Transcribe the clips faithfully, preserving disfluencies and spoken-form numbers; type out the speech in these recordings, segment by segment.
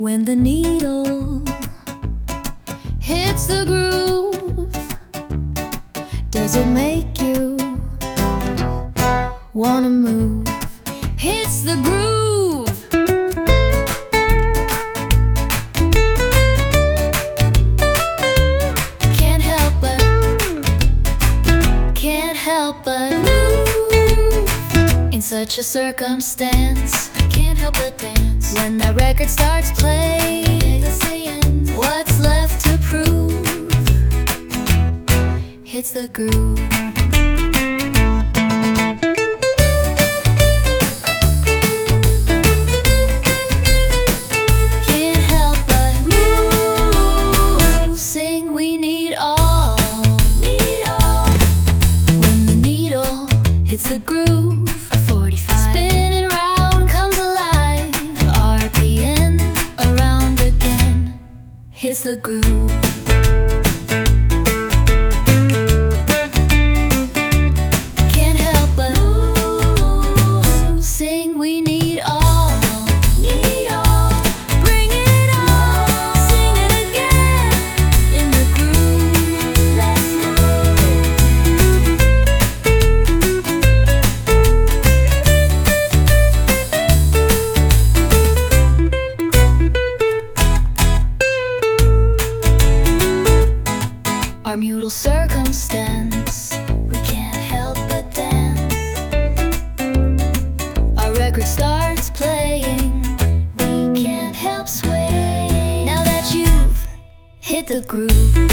When the needle hits the groove, does it make you wanna move? Hits the groove. Can't help but, can't help but move. In such a circumstance, can't help but dance. When that record starts playing, what's left to prove? Hits the groove. Can't help but move. Sing, we need all, need all. When the needle hits the groove, a forty-five spinning round comes alive. R P M around again, hits the groove. Can't help but move. Sing, we need all, need all. Bring it on, sing it again. In the groove, let's our mutual circumstance, we can't help but dance. Our record starts playing, we can't help sway. Now that you've hit the groove,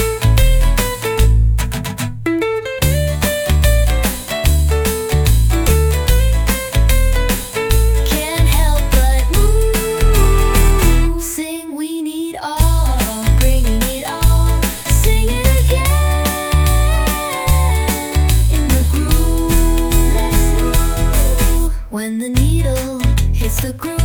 can't help but move. Sing, we need all, bringing it all. Sing it again. In the groove, let's move. When the needle hits the groove,